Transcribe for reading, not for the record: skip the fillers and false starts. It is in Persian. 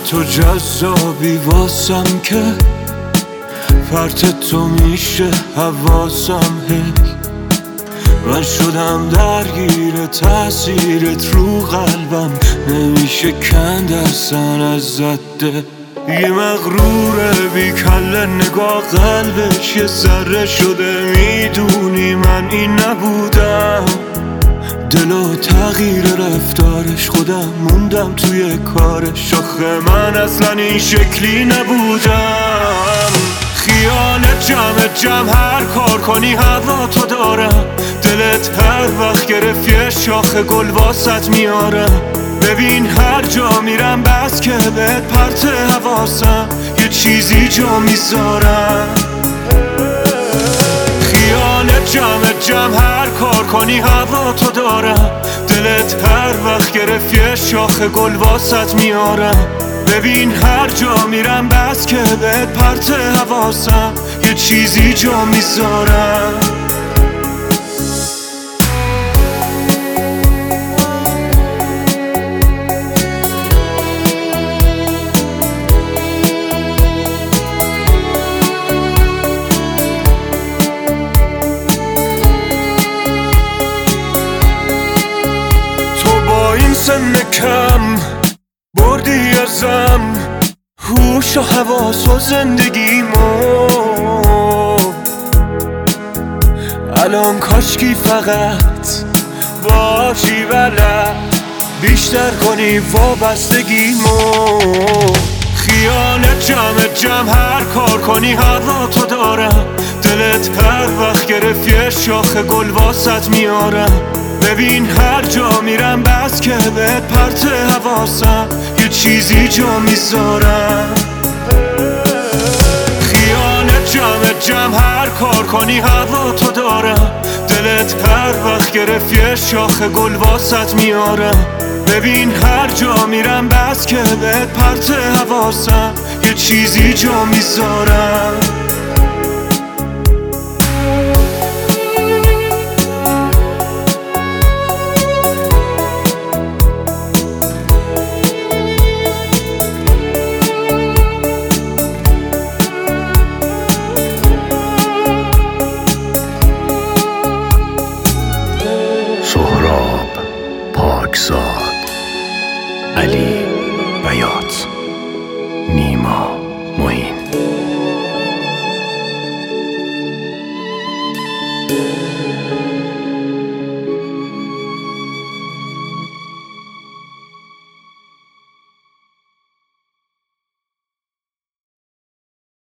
تو جذابی واسم که فرط تو میشه حواسم هی من شدم درگیر تأثیرت رو قلبم نمیشه کند اصلا از زده یه مغروره بی کله نگاه قلبش یه ذره شده میدونی من این نبودم دلو تغییر رفتارش خودم موندم توی کارش آخه من اصلا این شکلی نبودم خیالت جمع هر کار کنی هوا تو دارم دلت هر وقت گرفت یه شاخه گل واسط میارم ببین هر جا میرم بس که بهت پرت حواسم یه چیزی جا میذارم خیالت جمع هر کار کنی هوا تو دارم دلت هر وقت گرفت یه شاخه گل واسط میارم ببین هر جا میرم بس که بهت پرت حواسم یه چیزی جا میذارم سن کم بردی ازم هوش و حواس و زندگیمو الان کاشکی فقط باشی بلد بیشتر کنی وابستگیمو خیالت جمع هر کار کنی هوا تو دارم دلت هر وقت گرفت یه شاخه گل واسط میارم ببین هر جا میرم بس که بهت پرت حواسم یه چیزی جا میذارم خیالت جمع هر کار کنی هوا تو دارم دلت هر وقت گرفت یه شاخه گل واسط میارم ببین هر جا میرم بس که بهت پرت حواسم یه چیزی جا میذارم سهراب پاکزاد علی بیات